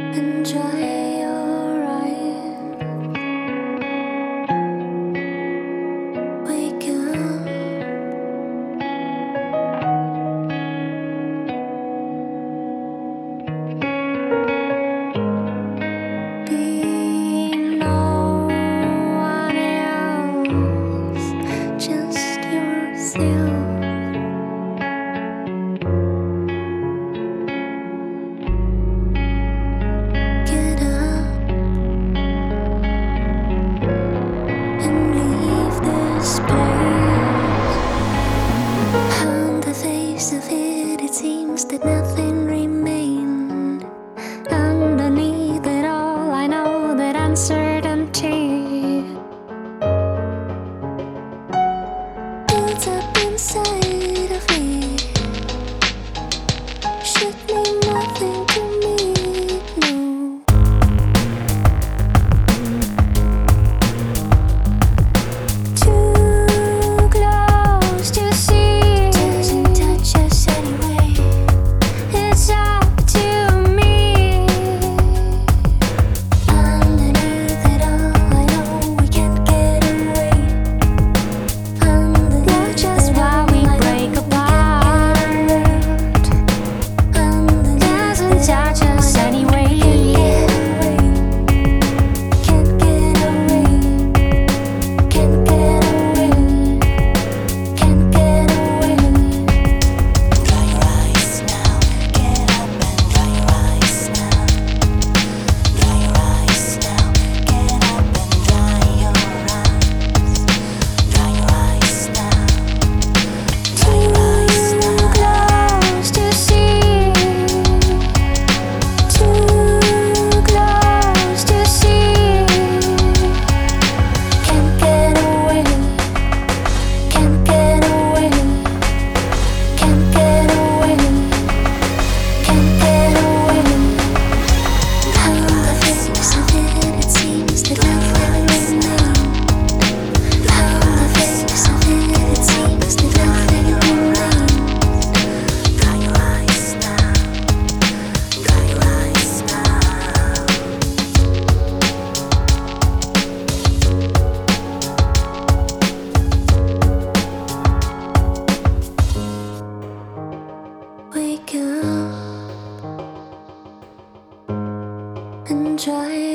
and dry your eyes. Wake up, be no one else, just yourself. Get up and leave this place. On the face of it, it seems that nothing remained. Underneath it all, I know that uncertainty builds up inside of me. Should mean nothing to me, no. Too close to see, doesn't touch us anyway. It's up to me. Underneath it all, I know we can't get away. Watch us while we break apart. Doesn't touch us anyway. Can't get away. Can't get away. Can't get away. Dry your eyes now, get up and dry your eyes now. Dry your eyes now, get up and dry your eyes. Dry your eyes now, dry your eyes now. Too close to see. Too close to see. Can't get away. Can't get away. Can't get away. Can't get away. On the face of it, it seems that nothing remained. On the face of it, it seems that nothing remained. Dry your eyes now, dry your eyes now. Wake up and dry